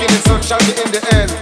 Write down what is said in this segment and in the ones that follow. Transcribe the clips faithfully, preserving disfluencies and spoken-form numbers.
beginning, so shall be in the end.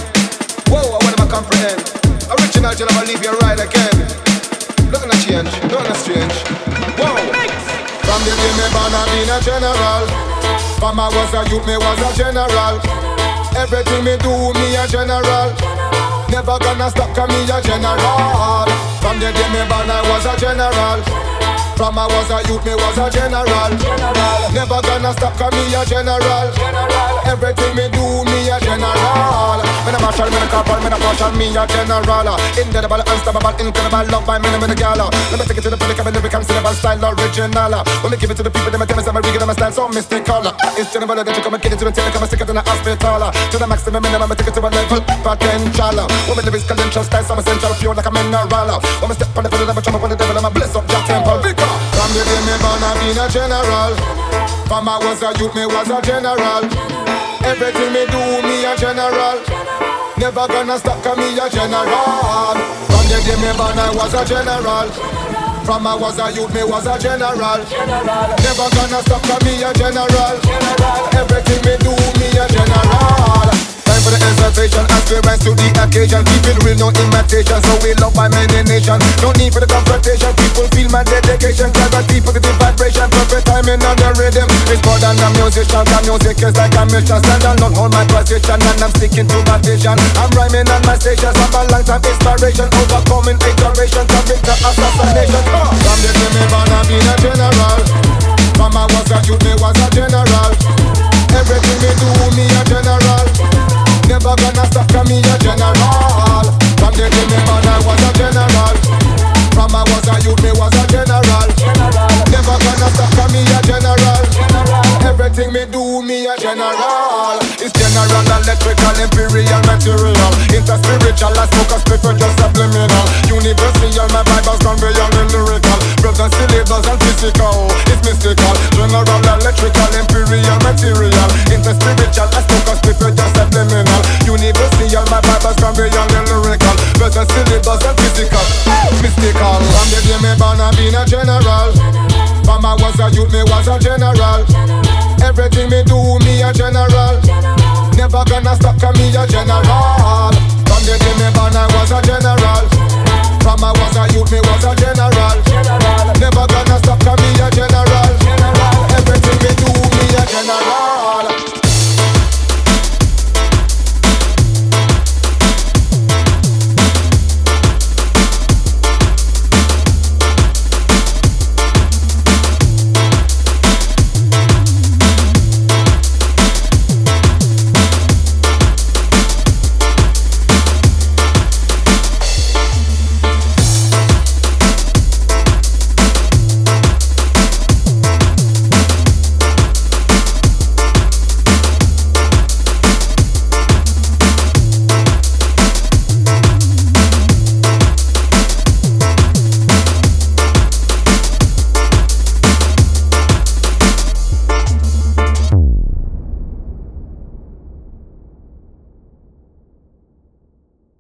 Whoa, I want to comprehend. Original till I leave you right again. Nothing a change, nothing a strange. Whoa. From the day me born I been a general. From I was a youth, me was a general. Everything me do, me a general. Never gonna stop, cause me a general. From the day me born I was a general. From I was a youth, me was a general. Never gonna stop, cause me a general. Everything me do, me a general. Me a marshal, me a corporal, me a marshal, me a general. Indelible, unstoppable, incredible, love by me, me a gala. Let me take it to the public, I'm a lyric, I'm syllable, style original. When me give it to the people, them a tell me, I'm a regal, I'm a style so mystical. It's general, that you come and get it to the tail, come and stick it in the hospital. To the maximum minimum, I take it to a level potential. When me lyrics credential, style some essential, pure like a mineral. When me step on the pedal, I'm a jump up on the devil, I'm a bless up your temple. From the day me born I been a general. From I was a youth, me was a general. Everything me do, me a general. Never gonna stop, cause me a general. From the day me born I was a general. From I was a youth, me was a general. Never gonna stop, cause me a general. Everything me do, me a general. Time for the exaltation, as we rise to the occasion. Keep it real, no imitation, so we love by many nations. No need for the confrontation, people feel my dedication. Clarity, positive vibration, perfect timing on the rhythm. It's more than a musician, the music is like a mission. Stand alone, hold my position, and I'm sticking to my vision. I'm rhyming on my station, some a long time inspiration. Overcoming iteration, commit the assassination. uh. From the day me born, I been a general. From I was a youth, me was a general. Everything me do, me a general. Never gonna stop, cause me a general. From the day me born I was a general. From I was a youth, me was a general. Never gonna stop, cause me a general. Everything me do, me a general. It's general, electrical, imperial, material. Interspiritual, I smoke a split for just subliminal. Universal, my Bible's conveyor and lyrical. Brothers, syllables and physical, it's mystical. General, electrical, imperial.